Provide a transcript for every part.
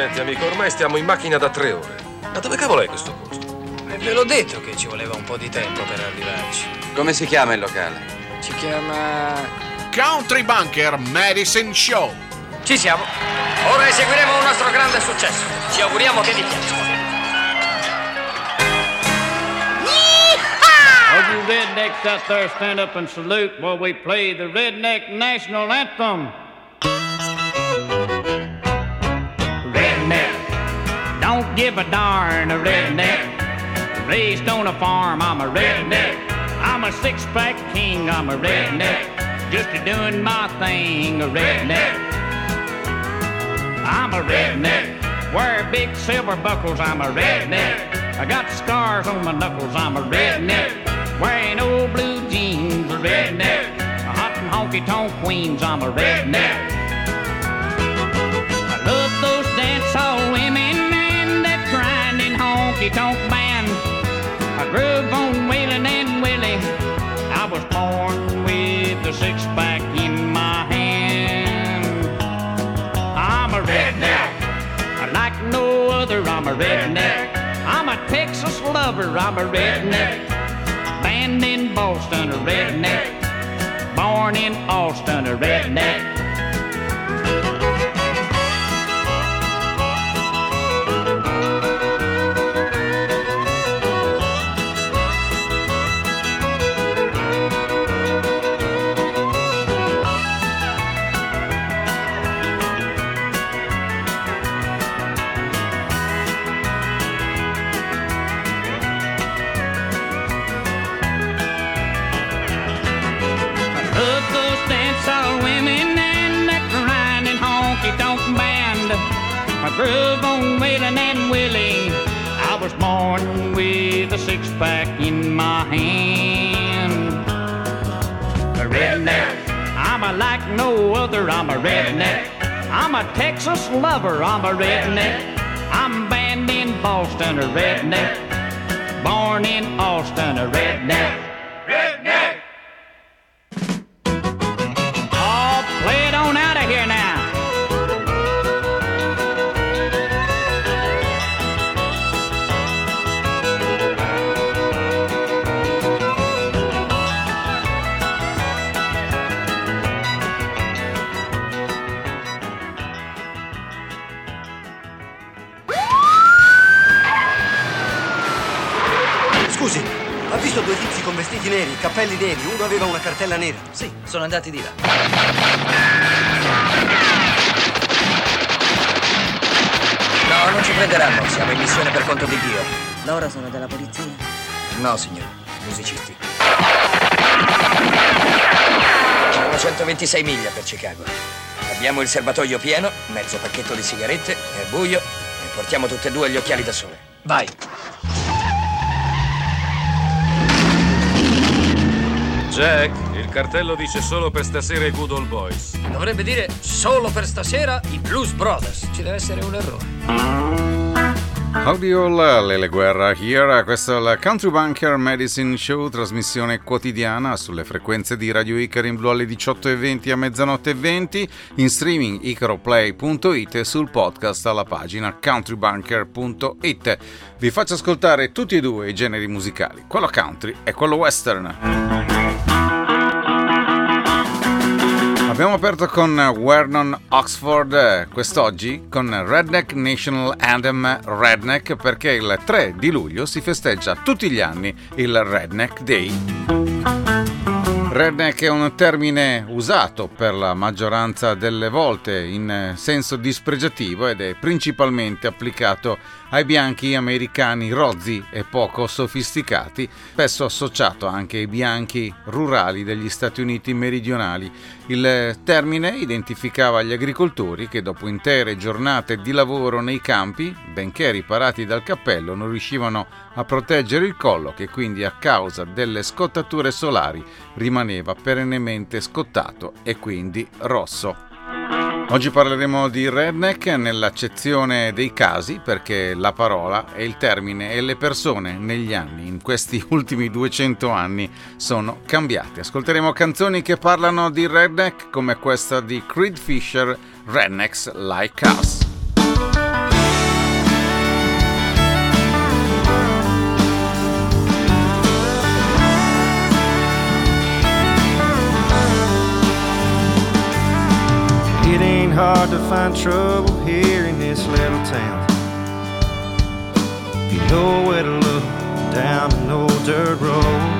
Senti amico, ormai stiamo in macchina da 3 ore. Ma dove cavolo è questo posto? Ve l'ho detto che ci voleva un po' di tempo per arrivarci. Come si chiama il locale? Si chiama... Country Bunker Medicine Show. Ci siamo. Ora eseguiremo un nostro grande successo. Ci auguriamo che vi piaccia. All you rednecks out there, stand up and salute while we play the Redneck National Anthem. Redneck, don't give a darn, a redneck. Raised on a farm, I'm a redneck. I'm a six-pack king, I'm a redneck. Just doing my thing, a redneck. I'm a redneck. Wear big silver buckles, I'm a redneck. I got scars on my knuckles, I'm a redneck. Wearing old blue jeans, a redneck. A hot and honky-tonk queens, I'm a redneck. I love those dance-hall women and that grinding honky-tonk band. I grew up on Waylon and Willie. I was born with a six-pack in my hand. I'm a redneck. I like no other, I'm a redneck. I'm a Texas lover, I'm a redneck. Band in Boston, a redneck. Born in Austin, a redneck. I grew up on Waylon and Willie. I was born with a six-pack in my hand. A redneck. I'm a like no other, I'm a redneck. I'm a Texas lover, I'm a redneck. I'm banned in Boston, a redneck. Born in Austin, a redneck. Redneck! Oh, play it on out of here now. Scusi, ha visto due tizi con vestiti neri, cappelli neri? Uno aveva una cartella nera. Sì, sono andati di là. No, non ci prenderanno, siamo in missione per conto di Dio. Loro sono della polizia? No, signore, musicisti. Sono 126 miglia per Chicago. Abbiamo il serbatoio pieno, mezzo pacchetto di sigarette, è buio e portiamo tutte e due gli occhiali da sole. Vai! Jack, il cartello dice solo per stasera i Good Old Boys. Dovrebbe dire solo per stasera i Blues Brothers. Ci deve essere un errore. Howdy all, Lele Guerra here. Questo è il Country Bunker Medicine Show, trasmissione quotidiana sulle frequenze di Radio Icaro in blu alle 18:20 a mezzanotte e 20, in streaming icaroplay.it e sul podcast alla pagina countrybunker.it. Vi faccio ascoltare tutti e due i generi musicali, quello country e quello western. Abbiamo aperto con Vernon Oxford quest'oggi con Redneck National Anthem Redneck, perché il 3 di luglio si festeggia tutti gli anni il Redneck Day. Redneck è un termine usato per la maggioranza delle volte in senso dispregiativo ed è principalmente applicato ai bianchi americani rozzi e poco sofisticati, spesso associato anche ai bianchi rurali degli Stati Uniti meridionali. Il termine identificava gli agricoltori che dopo intere giornate di lavoro nei campi, benché riparati dal cappello, non riuscivano a proteggere il collo, che quindi a causa delle scottature solari rimaneva perennemente scottato e quindi rosso. Oggi parleremo di redneck nell'accezione dei casi, perché la parola e il termine e le persone negli anni, in questi ultimi 200 anni, sono cambiate. Ascolteremo canzoni che parlano di redneck, come questa di Creed Fisher, Rednecks Like Us. find trouble here in this little town. If you know where to look down an old dirt road.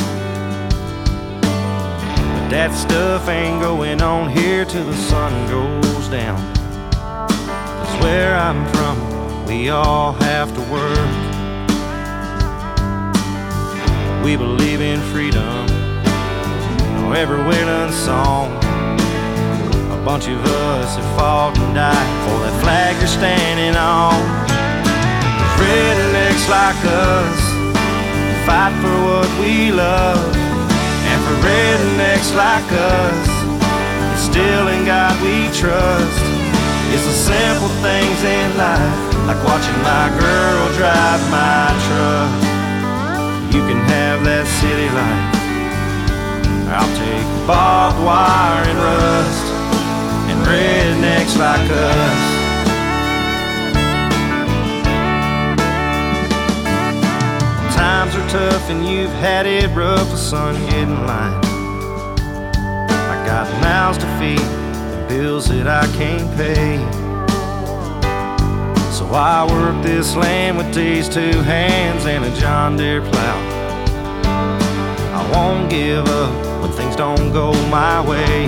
But that stuff ain't going on here till the sun goes down. 'Cause where I'm from, we all have to work. We believe in freedom, every Wayland song. A bunch of us have fought and died for that flag you're standing on. Rednecks like us fight for what we love. And for rednecks like us, it's still in God we trust. It's the simple things in life, like watching my girl drive my truck. You can have that city life, I'll take barbed wire and rust, and rednecks like us. Times are tough and you've had it rough, the sun getting light. I got mouths to feed, the bills that I can't pay. So I work this land with these two hands and a John Deere plow. I won't give up when things don't go my way,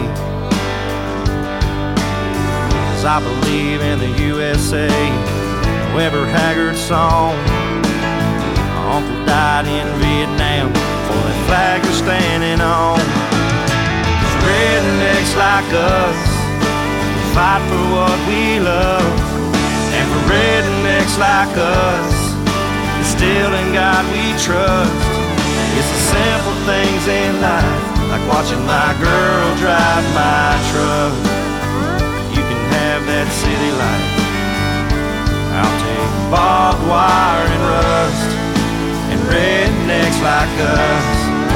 'cause I believe in the USA. Weber Haggard song. My uncle died in Vietnam for that flag you're standing on. 'Cause rednecks like us fight for what we love. And for rednecks like us, it's still in God we trust. It's the simple things in life, like watching my girl drive my truck. You can have that city life, I'll take barbed wire and rust, and rednecks like us.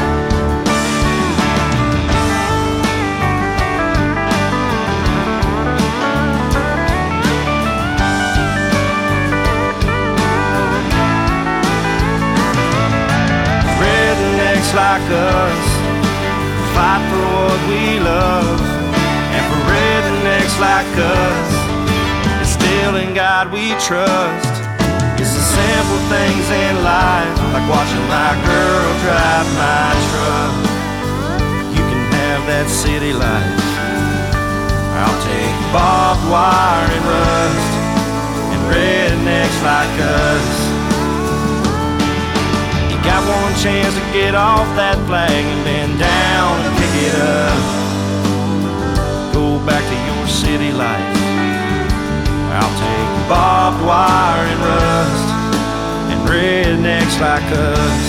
Rednecks like us fight for what we love. And for rednecks like us, it's still in God we trust. It's the simple things in life, like watching my girl drive my truck. You can have that city life, I'll take barbed wire and rust, and rednecks like us. Got one chance to get off that flag and bend down and pick it up. Go back to your city life, I'll take barbed wire and rust, and rednecks like us.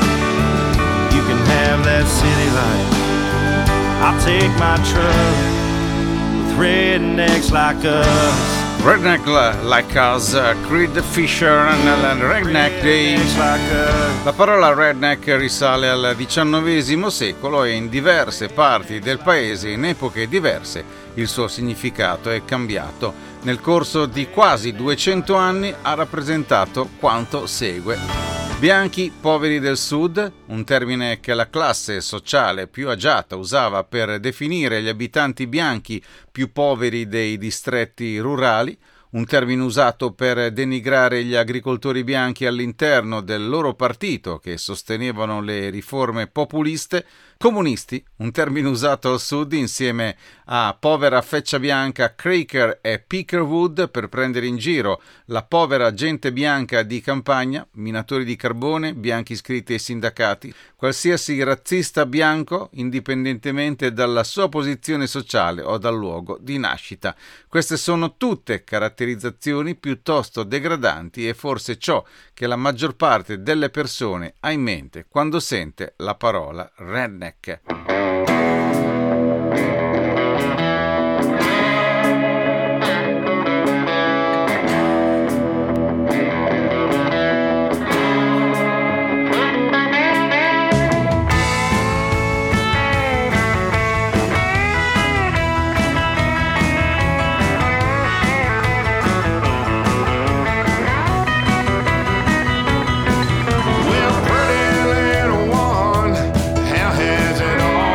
You can have that city life, I'll take my truck with rednecks like us. Redneck Like Us, Creed Fisher nel Redneck Days. La parola redneck risale al XIX secolo e in diverse parti del paese, in epoche diverse, il suo significato è cambiato. Nel corso di quasi 200 anni ha rappresentato quanto segue. Bianchi poveri del sud, un termine che la classe sociale più agiata usava per definire gli abitanti bianchi più poveri dei distretti rurali, un termine usato per denigrare gli agricoltori bianchi all'interno del loro partito che sostenevano le riforme populiste. Comunisti, un termine usato al sud insieme a povera feccia bianca, Cracker e Pickerwood per prendere in giro la povera gente bianca di campagna, minatori di carbone, bianchi iscritti ai sindacati, qualsiasi razzista bianco indipendentemente dalla sua posizione sociale o dal luogo di nascita. Queste sono tutte caratterizzazioni piuttosto degradanti e forse ciò che la maggior parte delle persone ha in mente quando sente la parola redneck. Well, pretty little one, how has it all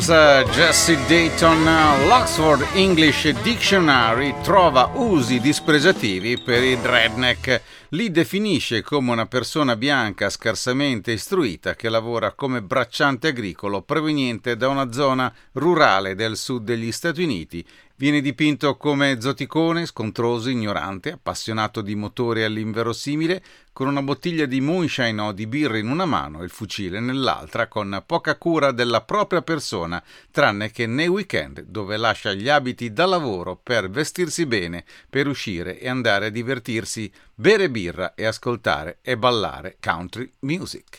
Charles Jesse Dayton, l'Oxford English Dictionary trova usi dispregiativi per il redneck. Li definisce come una persona bianca scarsamente istruita che lavora come bracciante agricolo proveniente da una zona rurale del sud degli Stati Uniti. Viene dipinto come zoticone, scontroso, ignorante, appassionato di motori all'inverosimile, con una bottiglia di moonshine o di birra in una mano e il fucile nell'altra, con poca cura della propria persona, tranne che nei weekend, dove lascia gli abiti da lavoro per vestirsi bene, per uscire e andare a divertirsi, bere birra e ascoltare e ballare country music.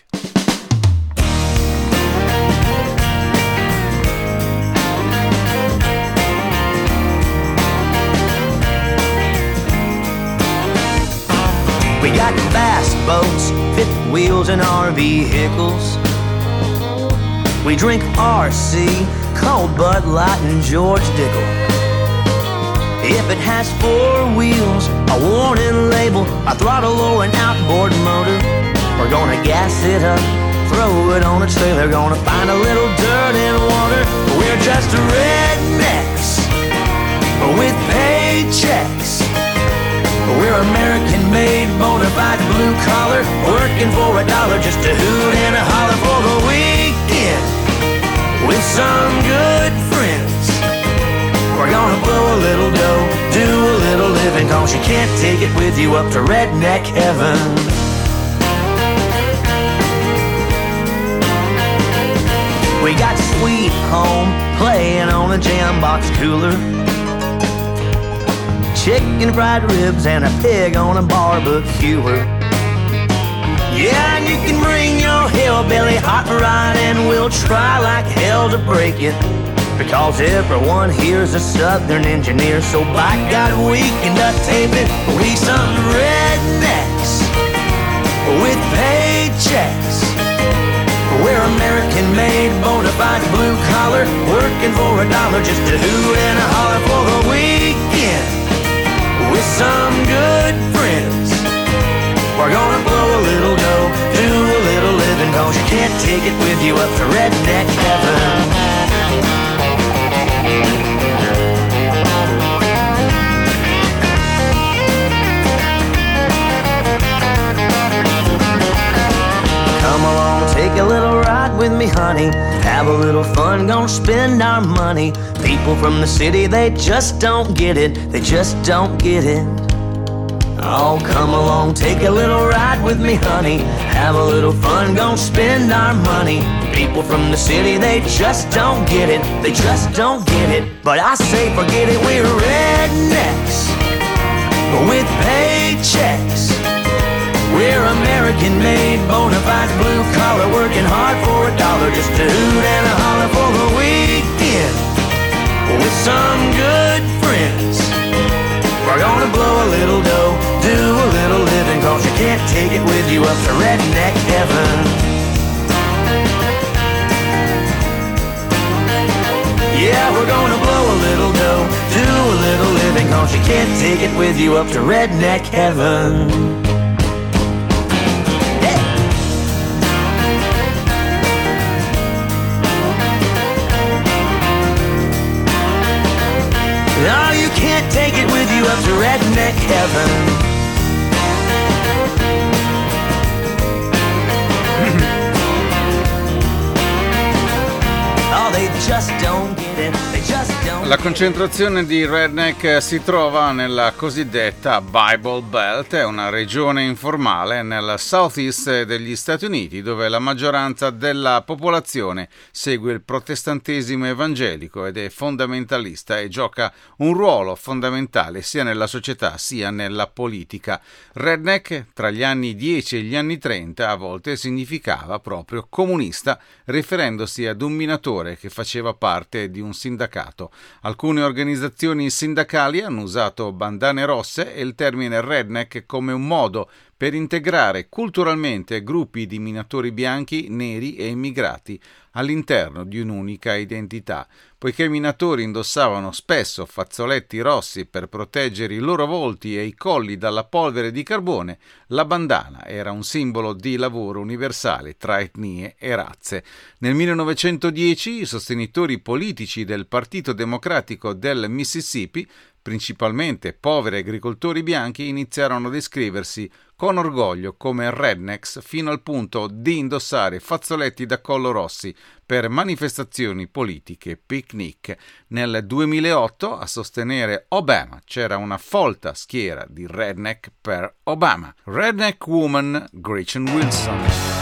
We got fast boats, fifth wheels, and RV vehicles. We drink RC, Cold Bud Light, and George Dickel. If it has four wheels, a warning label, a throttle or an outboard motor, we're gonna gas it up, throw it on a trailer, gonna find a little dirt and water. We're just rednecks with paychecks. We're American-made, bona fide blue-collar, working for $1 just to hoot and a holler for the weekend with some good friends. We're gonna blow a little dough, do a little living, cause you can't take it with you up to redneck heaven. We got Sweet Home playing on a Jambox cooler, chicken fried ribs and a pig on a barbecuer. Yeah, and you can bring your hillbilly hot rod and we'll try like hell to break it, because everyone here's a southern engineer, so by God we can duct tape it. We some rednecks with paychecks. We're American-made, bona fide blue-collar, working for $1 just to hoot and a holler for the weekend with some good friends. We're gonna blow a little dough, do a little living, cause you can't take it with you up to redneck heaven. Come along, take a little ride with me, honey. Have a little fun, gonna spend our money. People from the city, they just don't get it. They just don't get it. Oh, come along, take a little ride with me, honey. Have a little fun, gonna spend our money. People from the city, they just don't get it. They just don't get it. But I say forget it, we're rednecks with paychecks. We're American-made, bona fide blue-collar, working hard for $1 just to hoot and a holler for the weekend with some good friends. We're gonna blow a little dough, do a little living, cause you can't take it with you up to redneck heaven. Yeah, we're gonna blow a little dough, do a little living, cause you can't take it with you up to redneck heaven. No, you can't take it with you up to redneck heaven. Oh, they just don't get it. They just don't. La concentrazione di redneck si trova nella cosiddetta Bible Belt, è una regione informale nel southeast degli Stati Uniti dove la maggioranza della popolazione segue il protestantesimo evangelico ed è fondamentalista e gioca un ruolo fondamentale sia nella società sia nella politica. Redneck tra gli anni 10 e gli anni 30 a volte significava proprio comunista, riferendosi ad un minatore che faceva parte di un sindacato. Alcune organizzazioni sindacali hanno usato bandane rosse e il termine redneck come un modo per integrare culturalmente gruppi di minatori bianchi, neri e immigrati all'interno di un'unica identità. Poiché i minatori indossavano spesso fazzoletti rossi per proteggere i loro volti e i colli dalla polvere di carbone, la bandana era un simbolo di lavoro universale tra etnie e razze. Nel 1910 i sostenitori politici del Partito Democratico del Mississippi, principalmente poveri agricoltori bianchi, iniziarono a descriversi con orgoglio come rednecks fino al punto di indossare fazzoletti da collo rossi per manifestazioni politiche, picnic. Nel 2008 a sostenere Obama c'era una folta schiera di redneck per Obama. Redneck Woman, Gretchen Wilson.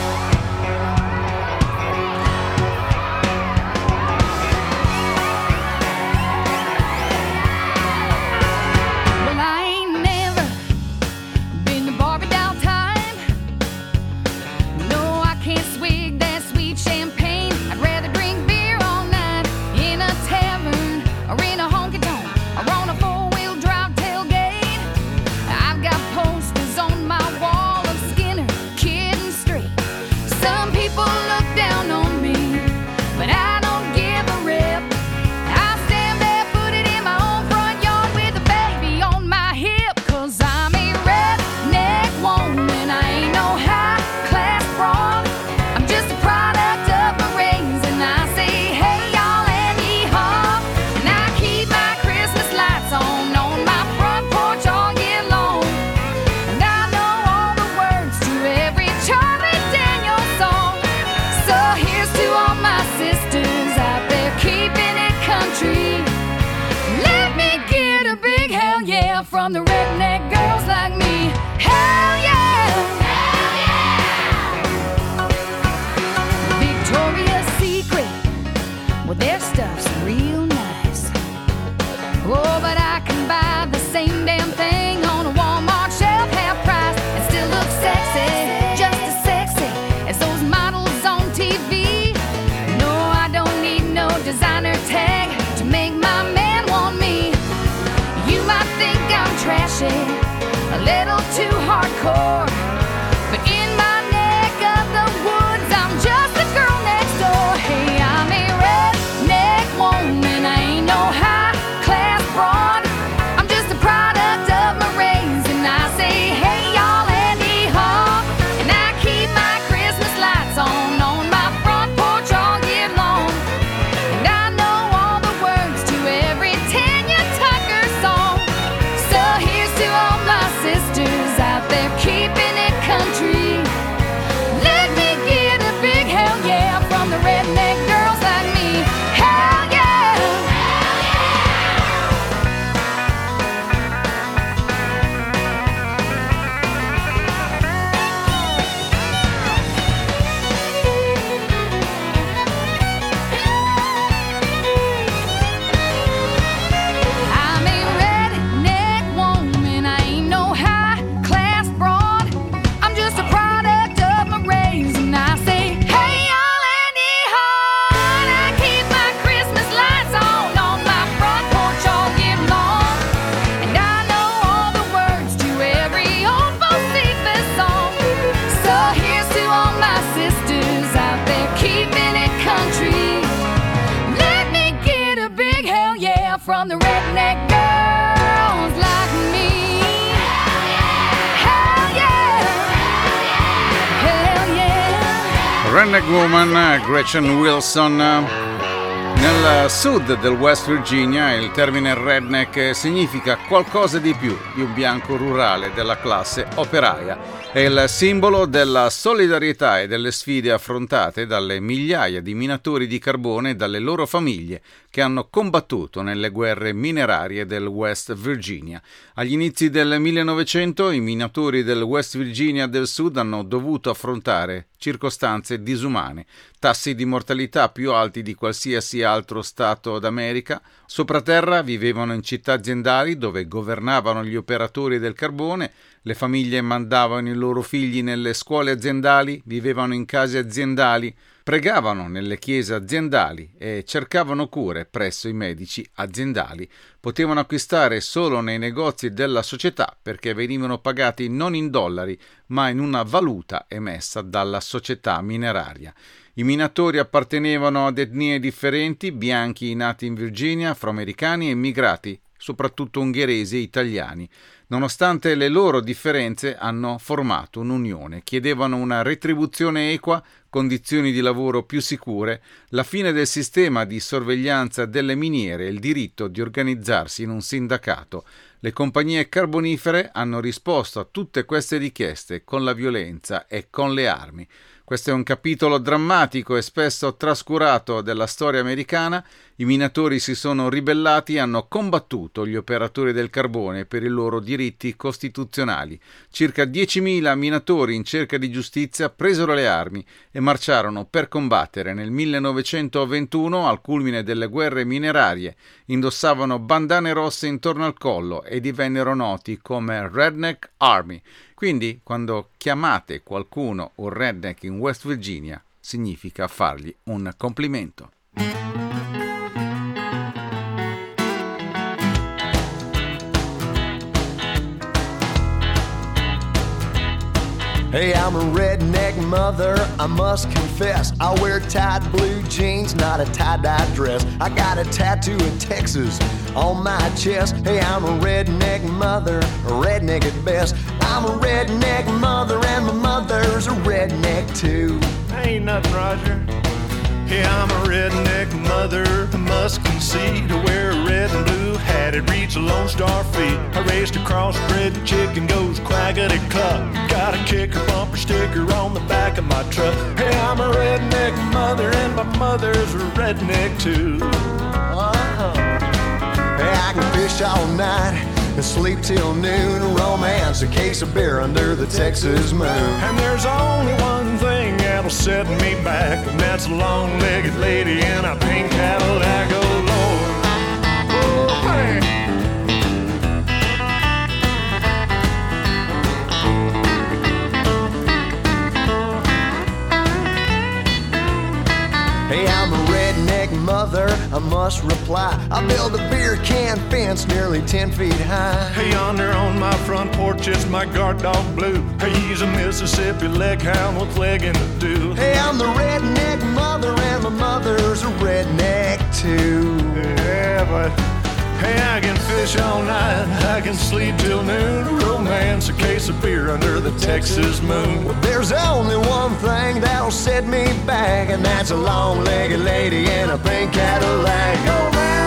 From the redneck girls like me, hell yeah, hell yeah. Victoria's Secret, well their stuff's real nice. Oh, but I can buy the same damn thing on a Walmart shelf, half price, and still look sexy, just as sexy as those models on TV. No, I don't need no designer tag to make my man want me. You might think I'm trashy, a little too hardcore, but in my neck of the woods, I'm just the girl next door. Hey, I'm a redneck woman, I ain't no high-class broad. I'm just a product of my race, and I say, hey, y'all, Andy Hall. And I keep my Christmas lights on my front porch all year long. And I know all the words to every Tanya Tucker song. So here's to all my sisters out there keeping it country. Let me get a big hell yeah from the redneck girls like me. Hell yeah! I'm a redneck woman, I ain't no high-class broad. I'm just a product of my race, and I say, hey, y'all, Andy Hall. I keep my Christmas lights on my front porch all year long. And I know all the words to every old Bocephus song. So here's to all my sisters out there keeping it country. Let me get a big hell yeah from the redneck girls like me. Hell yeah! Hell yeah! Redneck Woman, Gretchen Wilson. Nel sud del West Virginia il termine redneck significa qualcosa di più di un bianco rurale della classe operaia. È il simbolo della solidarietà e delle sfide affrontate dalle migliaia di minatori di carbone e dalle loro famiglie che hanno combattuto nelle guerre minerarie del West Virginia. Agli inizi del 1900 i minatori del West Virginia del Sud hanno dovuto affrontare circostanze disumane, tassi di mortalità più alti di qualsiasi altro stato d'America. Sopraterra vivevano in città aziendali dove governavano gli operatori del carbone, le famiglie mandavano i loro figli nelle scuole aziendali, vivevano in case aziendali, pregavano nelle chiese aziendali e cercavano cure presso i medici aziendali. Potevano acquistare solo nei negozi della società perché venivano pagati non in dollari ma in una valuta emessa dalla società mineraria. I minatori appartenevano ad etnie differenti, bianchi nati in Virginia, afroamericani e immigrati, soprattutto ungheresi e italiani. Nonostante le loro differenze, hanno formato un'unione. Chiedevano una retribuzione equa, condizioni di lavoro più sicure, la fine del sistema di sorveglianza delle miniere e il diritto di organizzarsi in un sindacato. Le compagnie carbonifere hanno risposto a tutte queste richieste con la violenza e con le armi. Questo è un capitolo drammatico e spesso trascurato della storia americana. I minatori si sono ribellati e hanno combattuto gli operatori del carbone per i loro diritti costituzionali. Circa 10.000 minatori in cerca di giustizia presero le armi e marciarono per combattere. Nel 1921, al culmine delle guerre minerarie, indossavano bandane rosse intorno al collo e divennero noti come Redneck Army. Quindi, quando chiamate qualcuno un redneck in West Virginia, significa fargli un complimento. Hey, I'm a redneck mother, I must confess. I wear tight blue jeans, not a tie-dye dress. I got a tattoo of Texas on my chest. Hey, I'm a redneck mother, a redneck at best. I'm a redneck mother and my mother's a redneck too. Ain't nothing, Roger. Yeah, I'm a redneck mother, I must concede. To wear a red and blue hat, it reads a Lone Star feet. I raised a crossbred chicken, goes quackity cluck. Got a kicker bumper sticker on the back of my truck. Hey, I'm a redneck mother and my mother's a redneck too. Hey, I can fish all night and sleep till noon. Romance, a case of beer under the Texas moon. And there's only one thing that'll set me back, and that's a long-legged lady in a pink Cadillac. Oh, Lord. Oh, hey. Hey, I'm a redneck mother, I must reply. I built a beer can fence nearly 10 feet high. Hey, yonder on my front porch is my guard dog Blue. Hey, he's a Mississippi leg hound with leg in the dew. Hey, I'm the redneck mother and my mother's a redneck too. Yeah, but hey, I can fish all night, I can sleep till noon. Romance, a case of beer under the Texas moon. Well, there's only one thing that'll set me back, and that's a long-legged lady in a pink Cadillac. Oh, man.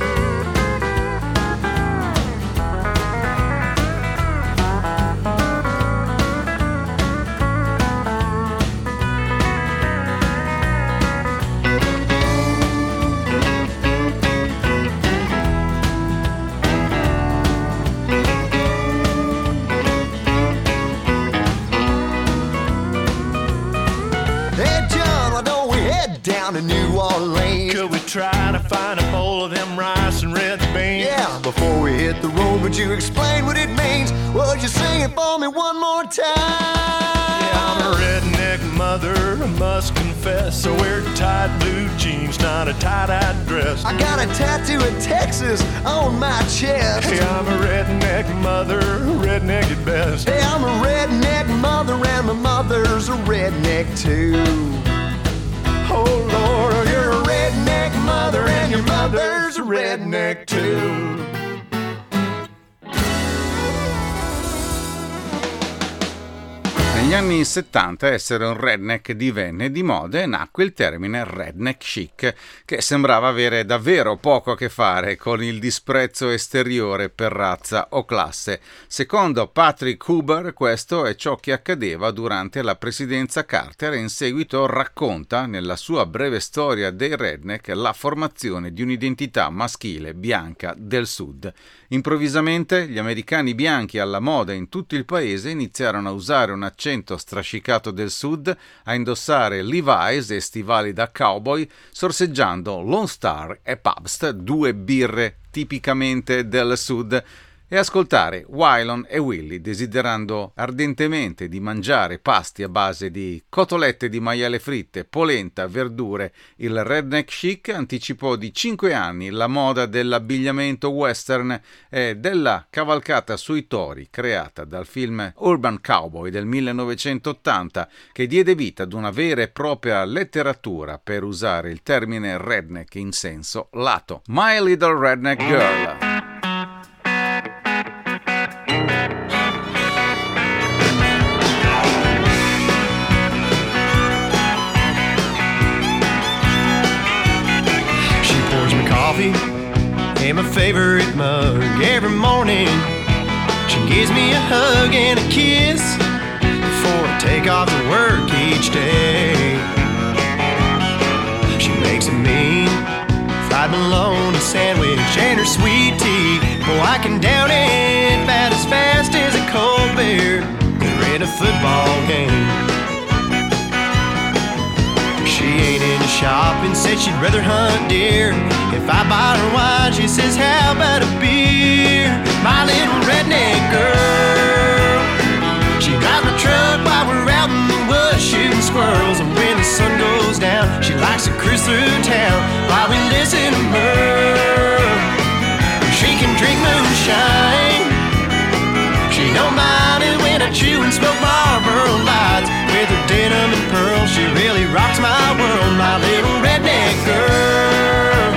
Down to New Orleans. Could we try to find a bowl of them rice and red beans? Yeah, before we hit the road, would you explain what it means? Would you sing it for me one more time? Yeah, I'm a redneck mother, I must confess. I wear tight blue jeans, not a tie-dye dress. I got a tattoo of Texas on my chest. Hey, I'm a redneck mother, a redneck at best. Hey, I'm a redneck mother and my mother's a redneck too. Oh, Lord, you're a redneck mother and your mother's a redneck too. Negli anni 70 essere un redneck divenne di moda e nacque il termine redneck chic, che sembrava avere davvero poco a che fare con il disprezzo esteriore per razza o classe. Secondo Patrick Huber, questo è ciò che accadeva durante la presidenza Carter e in seguito racconta, nella sua breve storia dei redneck, la formazione di un'identità maschile bianca del Sud. Improvvisamente gli americani bianchi alla moda in tutto il paese iniziarono a usare un accento strascicato del Sud, a indossare Levi's e stivali da cowboy, sorseggiando Lone Star e Pabst, due birre tipicamente del Sud. e ascoltare Waylon e Willie, desiderando ardentemente di mangiare pasti a base di cotolette di maiale fritte, polenta, verdure. Il redneck chic anticipò di 5 anni la moda dell'abbigliamento western e della cavalcata sui tori creata dal film Urban Cowboy del 1980, che diede vita ad una vera e propria letteratura, per usare il termine redneck in senso lato. My Little Redneck Girl. In my favorite mug every morning, she gives me a hug and a kiss before I take off to work each day. She makes a mean fried bologna sandwich and her sweet tea. Boy, I can down it about as fast as a cold beer during a football game. She ain't into shopping, said she'd rather hunt deer. If I buy her wine, she says, how about a beer? My little redneck girl. She drives my truck while we're out in the woods shooting squirrels. And when the sun goes down, she likes to cruise through town while we listen to her. She can drink moonshine. She don't mind it when I chew and smoke Marlboro Lights. With her denim and pearls, she really rocks my world. My little redneck girl.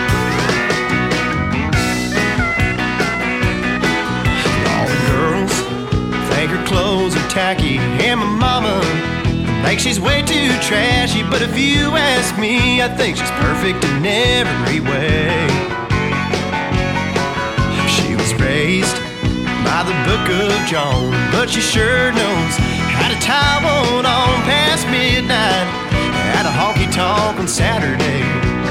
All the girls think her clothes are tacky, and my mama thinks she's way too trashy. But if you ask me, I think she's perfect in every way. She was raised by the Book of John, but she sure knows how to tie one on past midnight at a honky-tonk on Saturday.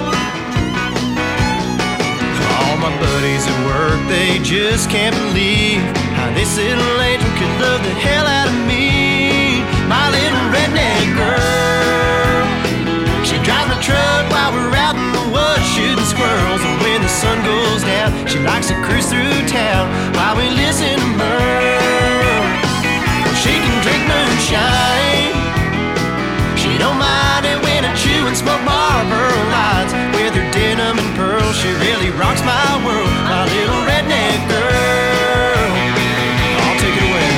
All my buddies at work, they just can't believe how this little angel could love the hell out of me. My little redneck girl. She drives my truck while we're out in the woods shooting squirrels. And when the sun goes down, she likes to cruise through town while we listen to her. She can drink moonshine. She don't mind it when I chew and smoke Marlboro Lights. With her denim and pearls, she really rocks my world. My little redneck girl. I'll take it away.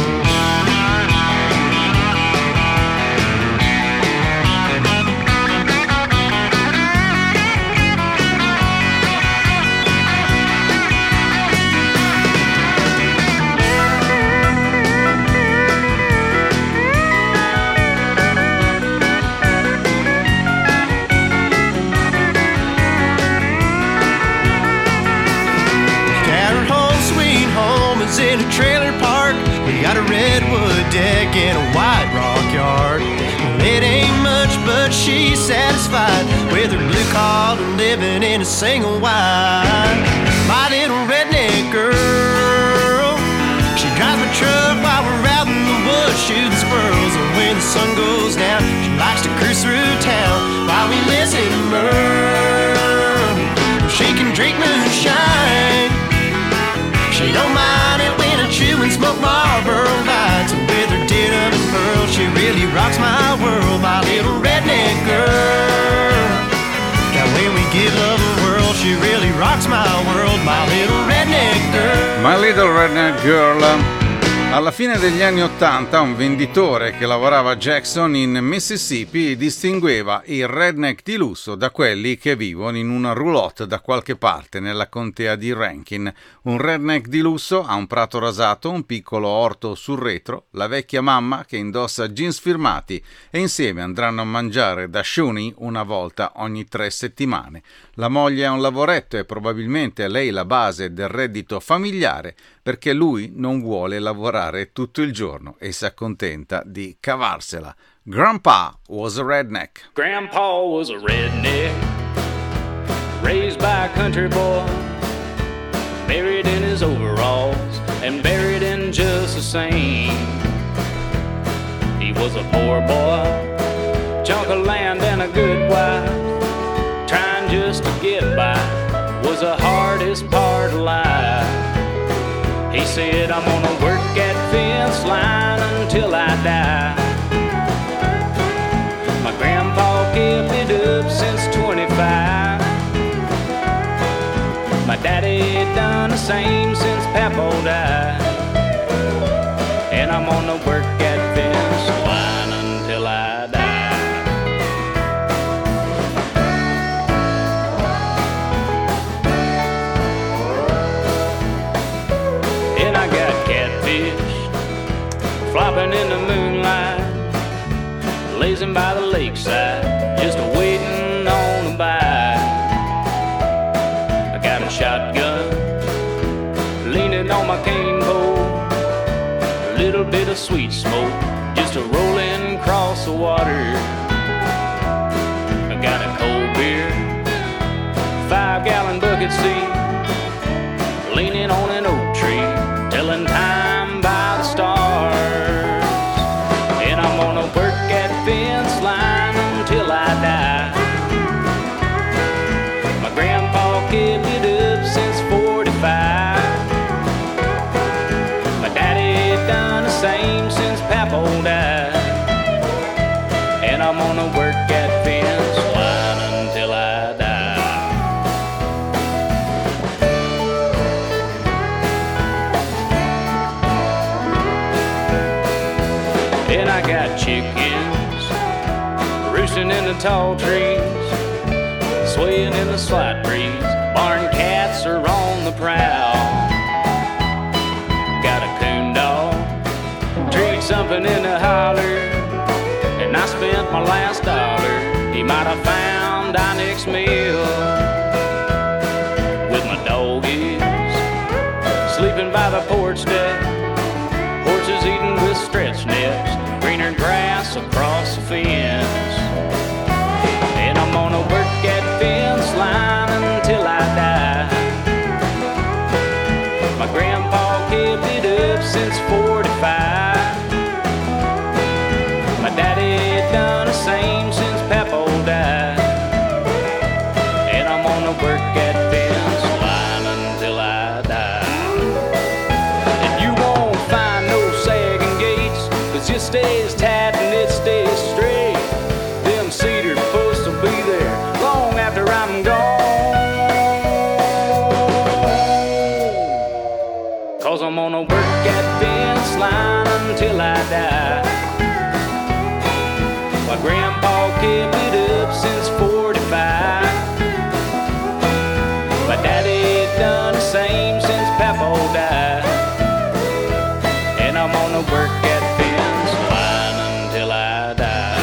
In a trailer park, we got a redwood deck and a white rock yard. Well, it ain't much, but she's satisfied with her blue collar living in a single wide. My little redneck girl. She drives my truck while we're out in the woods shooting squirrels. And when the sun goes down, she likes to cruise through town while we listen to her. She can drink moonshine. She don't mind it when I chew and smoke Marlboro Lights. And with her denim and pearls, she really rocks my world. My little redneck girl. Now when we give love a whirl, she really rocks my world. My little redneck girl. My Little Redneck Girl. Alla fine degli anni '80 un venditore che lavorava a Jackson in Mississippi distingueva i redneck di lusso da quelli che vivono in una roulotte da qualche parte nella contea di Rankin. Un redneck di lusso ha un prato rasato, un piccolo orto sul retro, la vecchia mamma che indossa jeans firmati e insieme andranno a mangiare da Shoney una volta ogni 3 settimane. La moglie ha un lavoretto e probabilmente è lei la base del reddito familiare, perché lui non vuole lavorare tutto il giorno e si accontenta di cavarsela. Grandpa was a redneck. Grandpa was a redneck, raised by a country boy, buried in his overalls and buried in just the same. He was a poor boy, chunk of land and a good wife, trying just to get by was the hardest part of life. He said, I'm gonna work at fence line until I die. My grandpa kept it up since 25. My daddy done the same since Papo died. And I'm gonna work at fence line until I die. And I got catfish flopping in the moonlight, lazing by the lakeside, just waiting on a bite. I got a shotgun leaning on my cane pole, a little bit of sweet smoke just a rolling across the water. I got a cold beer, 5-gallon bucket seat, leaning on an oak tree, telling time by the stars. And I'm gonna work at fence line until I die. My grandpa kept it up since 45. My daddy done the same since Papo died. And I'm gonna work at fence line until I die. And I got chickens roosting in the tall trees, swaying in the slight breeze. Barn cats are on the prowl. Got a coon dog, treat something in the holler, and I spent my last dollar. He might have found our next meal. With my doggies sleeping by the porch deck, horses eating with stretch nets, greener grass across the fence. And I'm gonna work at fence line until I die. My grandpa kept it up since 45. My daddy done the same since Papo died. And I'm gonna work at fence line until I die. And you won't find no sagging gates, 'cause it stays tight and it stays straight. Them cedar posts will be there long after I'm gone. 'Cause I'm gonna work at fence line until I die. My grandpa kept it up since 45. My daddy done the same since Papo died. And I'm gonna work at fence line until I die.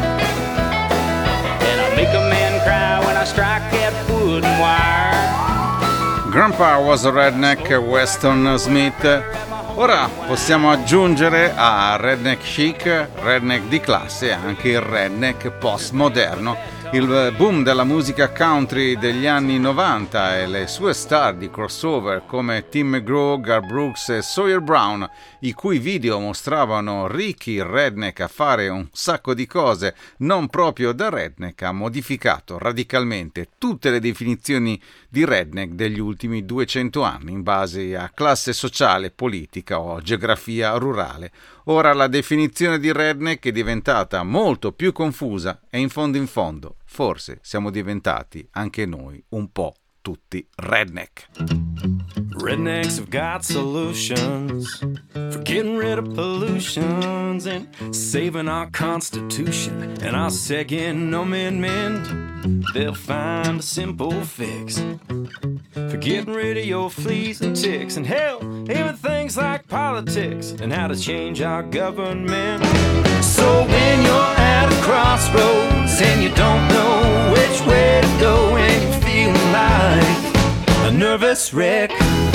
And I make a man cry when I strike that wood and wire. Grandpa was a redneck, Weston Smith. Ora possiamo aggiungere a redneck chic, redneck di classe, anche il redneck postmoderno. Il boom della musica country degli anni 90 e le sue star di crossover come Tim McGraw, Garth Brooks e Sawyer Brown, i cui video mostravano Ricky il redneck a fare un sacco di cose non proprio da redneck, ha modificato radicalmente tutte le definizioni di redneck degli ultimi 200 anni in base a classe sociale, politica o geografia rurale. Ora la definizione di redneck è diventata molto più confusa e in fondo, forse siamo diventati anche noi un po' tutti redneck. Rednecks have got solutions for getting rid of pollutions and saving our Constitution and our Second Amendment. They'll find a simple fix for getting rid of your fleas and ticks, and hell, even things like politics and how to change our government. So when you're at a crossroads and you don't know which way to go and you feel like a nervous wreck,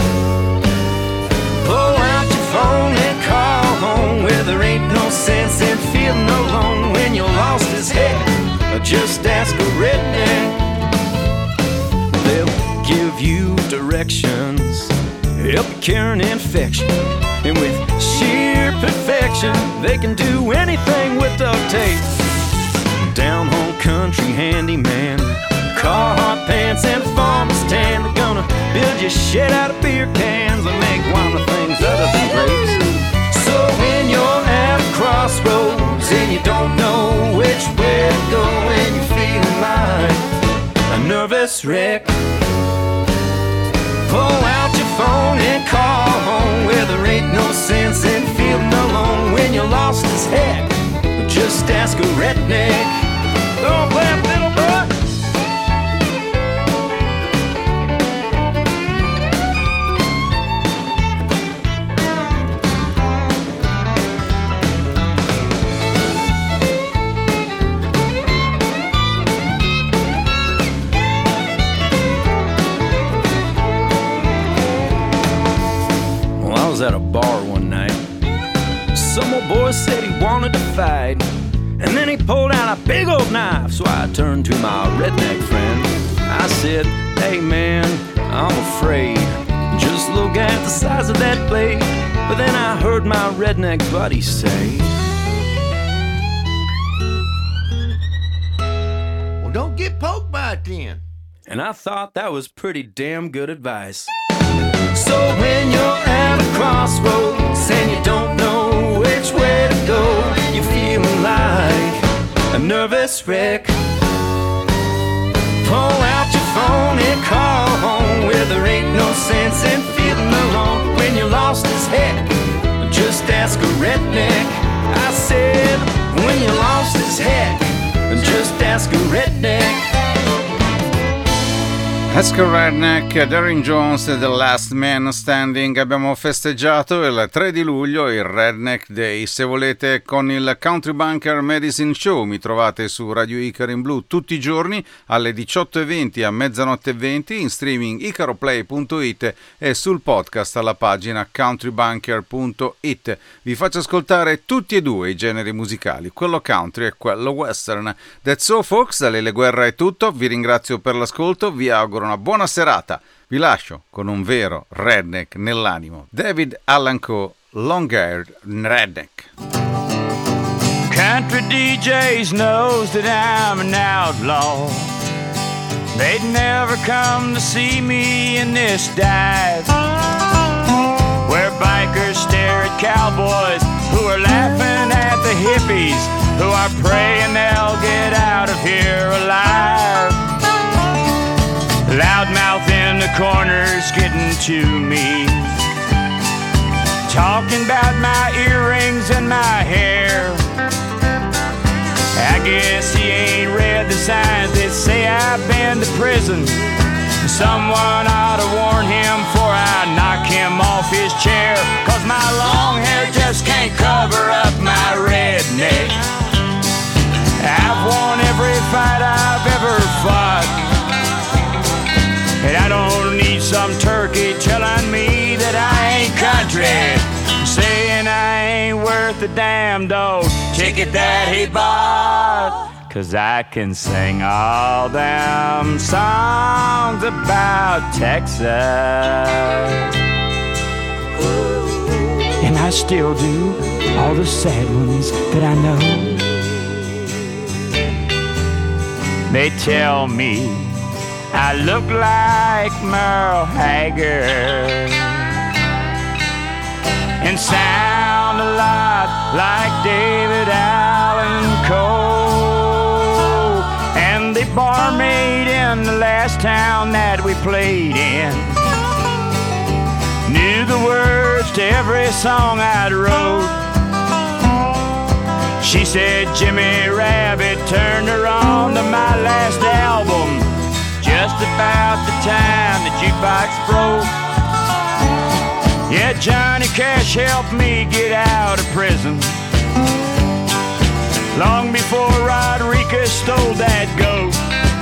pull out your phone and call home, where there ain't no sense in feeling alone when you're lost as heck. Just ask a redneck. They'll give you directions, help you cure an infection, and with sheer perfection they can do anything with duct tape. Down home country handyman, Carhartt pants and farmer's tan, they're gonna build your shed out of beer cans and make one of the things nervous wreck. Pull out your phone and call home, where there ain't no sense in feeling alone when you're lost as heck. Just ask a redneck. Don't laugh, little boy. At a bar one night, some old boy said he wanted to fight, and then he pulled out a big old knife. So I turned to my redneck friend. I said, hey man, I'm afraid. Just look at the size of that blade. But then I heard my redneck buddy say, well, don't get poked by it then. And I thought that was pretty damn good advice. So when you're at a crossroads and you don't know which way to go, you're feeling like a nervous wreck. Pull out your phone and call home, where there ain't no sense in feeling alone when you're lost as heck. Just ask a redneck. I said, when you're lost as heck, just ask a redneck. Ask a Redneck, Darren Jones, The Last Man Standing. Abbiamo festeggiato il 3 di luglio il Redneck Day. Se volete, con il Country Bunker Medicine Show mi trovate su Radio Icaro in Blu tutti i giorni alle 18:20 a mezzanotte 20, in streaming icaroplay.it e sul podcast alla pagina countrybunker.it. Vi faccio ascoltare tutti e due i generi musicali, quello country e quello western. That's all folks, da Lele Guerra è tutto, vi ringrazio per l'ascolto, vi auguro una buona serata. Vi lascio con un vero redneck nell'animo. David Allan Coe, Long-Haired Redneck. Country DJs knows that I'm an outlaw. They'd never come to see me in this dive, where bikers stare at cowboys who are laughing at the hippies who are praying they'll get out of here alive. Loudmouth in the corners getting to me, talking about my earrings and my hair. I guess he ain't read the signs that say I've been to prison. Someone ought to warn him before I knock him off his chair, 'cause my long hair just can't cover up my redneck. I've won every fight I've ever fought, and I don't need some turkey telling me that I ain't country, saying I ain't worth a damn dog ticket that he bought. 'Cause I can sing all them songs about Texas, and I still do all the sad ones that I know. They tell me I look like Merle Haggard and sound a lot like David Allan Coe. And the barmaid in the last town that we played in knew the words to every song I'd wrote. She said Jimmy Rabbit turned her on to my last album, just about the time the jukebox broke. Yeah, Johnny Cash helped me get out of prison long before Rodriguez stole that goat.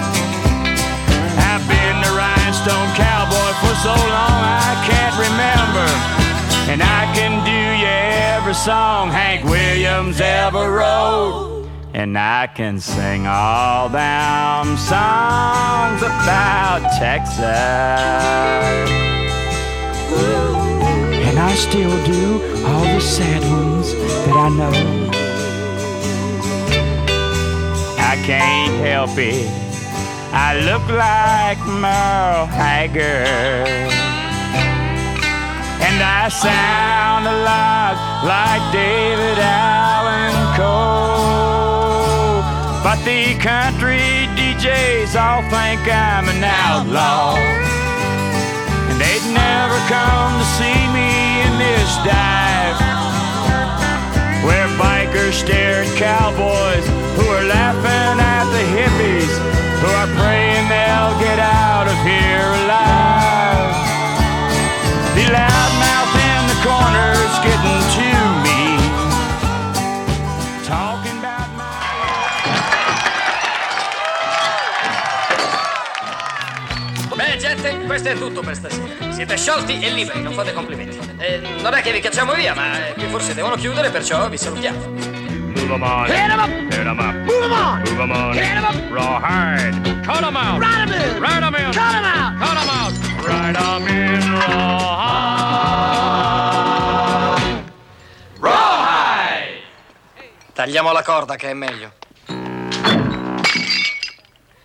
I've been the rhinestone cowboy for so long I can't remember, and I can do you every song Hank Williams ever wrote. And I can sing all them songs about Texas, and I still do all the sad ones that I know. I can't help it, I look like Merle Haggard, and I sound a lot like David Allan Coe. But But the country DJs all think I'm an outlaw, and they'd never come to see me in this dive, where bikers stare at cowboys who are laughing at the hippies who are praying they'll get out of here alive. The loudmouth in the corner's getting to me, talking about Beh, gente, questo è tutto per stasera. Siete sciolti e liberi, non fate complimenti. Non è che vi cacciamo via, ma qui forse devono chiudere, perciò vi salutiamo. Move 'em on. Hit 'em up. Hit 'em up. Move 'em on. Move 'em on. Hit 'em up. Rawhide. Cut 'em out. Ride 'em in. Ride 'em in. Cut 'em out. Cut 'em out. Ride 'em in. Rawhide. Tagliamo la corda che è meglio.